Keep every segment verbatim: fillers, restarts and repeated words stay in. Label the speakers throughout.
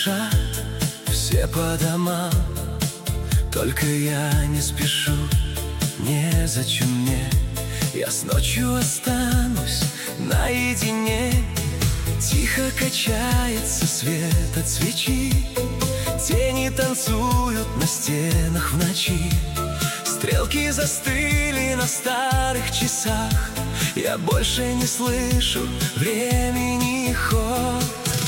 Speaker 1: спешат, все по домам, только я не спешу. Незачем мне, я с ночью останусь наедине. Тихо качается свет от свечи, тени танцуют на стенах в ночи. Стрелки застыли на старых часах, я больше не слышу времени ход.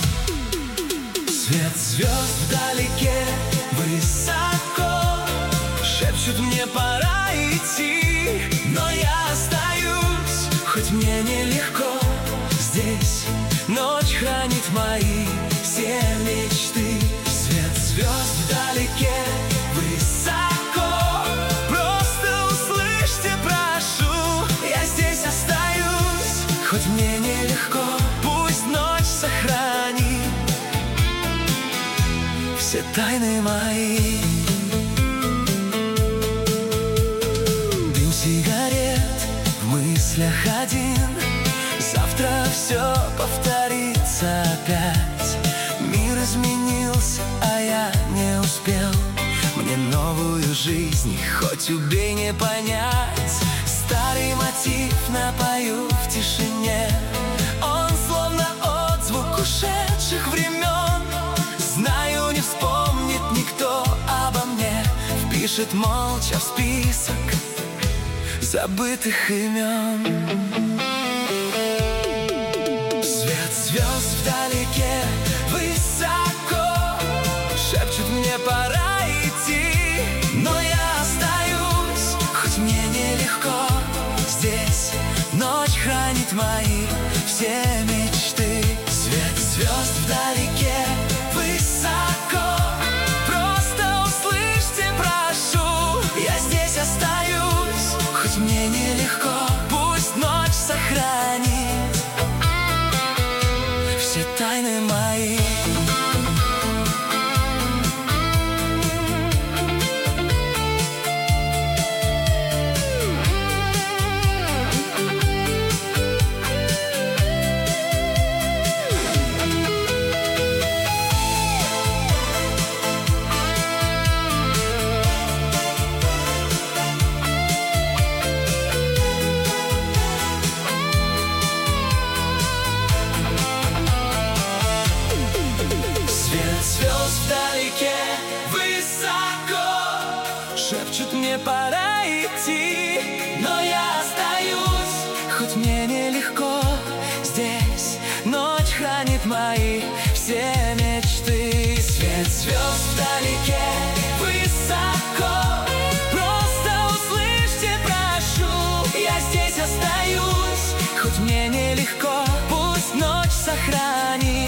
Speaker 1: Свет звезд вдалеке, высоко, шепчут мне пора идти, но я остаюсь, хоть мне нелегко. Здесь ночь хранит мои все мечты. Свет звезд вдалеке, высоко, просто услышьте, прошу, я здесь остаюсь, хоть мне нелегко. Пусть ночь сохранит все тайны мои. Дым сигарет в мыслях один, завтра все повторится опять. Мир изменился, а я не успел. Мне новую жизнь хоть убей не понять. Старый мотив напою в тишине, он словно отзвук ушедших времен. Знаю, не вспомнит никто обо мне, впишет молча в список забытых имен. Свет звезд вдалеке, высоко, шепчут мне пора идти, но я остаюсь, хоть мне нелегко. Здесь ночь хранит мои все мечты. Свет звезд вдалеке, высоко, просто услышьте, прошу, я здесь остаюсь, хоть мне нелегко. Пусть ночь сохранит все тайны мои. Звезд вдалеке, высоко, шепчут мне пора идти, но я остаюсь, хоть мне нелегко. Здесь ночь хранит мои все мечты. Свет звезд вдалеке, высоко, просто услышьте, прошу, я здесь остаюсь, хоть мне нелегко. Пусть ночь сохранит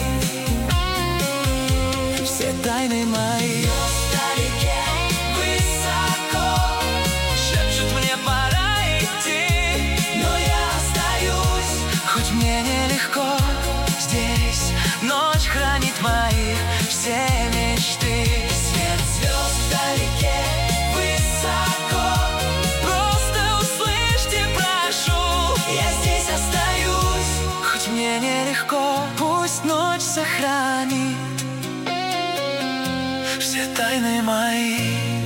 Speaker 1: все тайны мои. Вдалеке, высоко, шепчут мне пора идти, но я остаюсь, хоть мне нелегко. Здесь ночь хранит мои все мечты. Свет звезд вдалеке, высоко, просто услышьте, прошу, я здесь остаюсь, хоть мне нелегко. Пусть ночь сохранит все тайны мои.